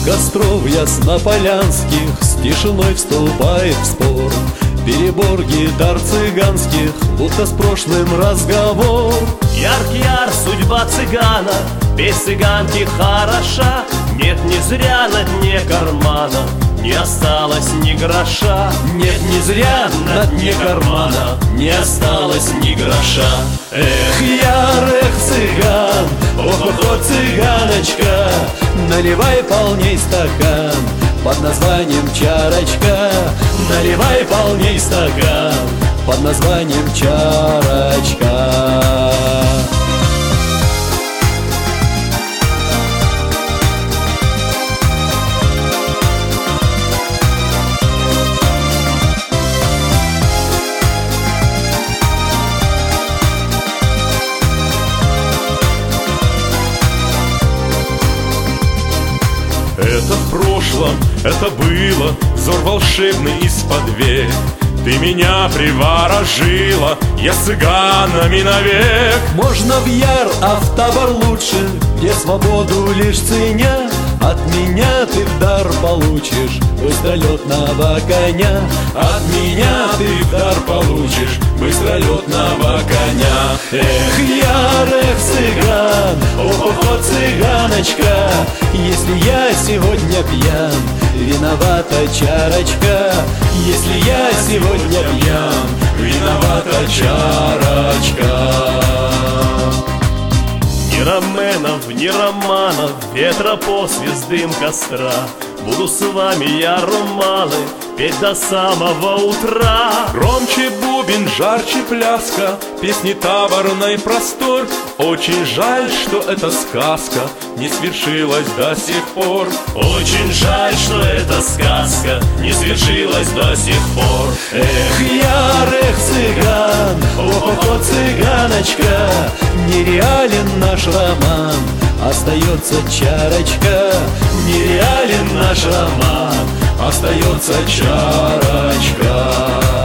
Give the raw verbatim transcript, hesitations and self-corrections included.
костров яснополянских с тишиной вступает в спор. Перебор гитар цыганских, будто с прошлым разговор. Ярк-яр, судьба цыгана, песнь цыганки хороша. Нет, не зря на дне кармана не осталось ни гроша. Нет, не зря на дне кармана не осталось ни гроша. Эх, яр, эх, цыган, ох-охо, цыганочка, наливай полней стакан под названием чарочка. Наливай полней стакан под названием чарочка. Это в прошлом, это было, взор волшебный из-под век. Ты меня приворожила, я с цыганами навек. Можно в яр, а в табор лучше, где свободу лишь ценя. От меня ты в дар получишь быстролетного коня. От меня ты в дар получишь быстролетного коня. Эх, яр, эх, цыган, ох-охо, цыганочка, если я сегодня пьян, виновата чарочка. Если я сегодня пьян, виновата чарочка. Ни роменов, ни романов, ветра после с дым костра. Буду с вами я романы петь до самого утра. Громче бубен, жарче пляска, песни таборной простор. Очень жаль, что эта сказка не свершилась до сих пор. Очень жаль, что эта сказка не свершилась до сих пор. Эх, яр, эх, цыган, ох-охо, цыганочка, нереален наш роман, остается чарочка. Нереален наш роман, остается чарочка.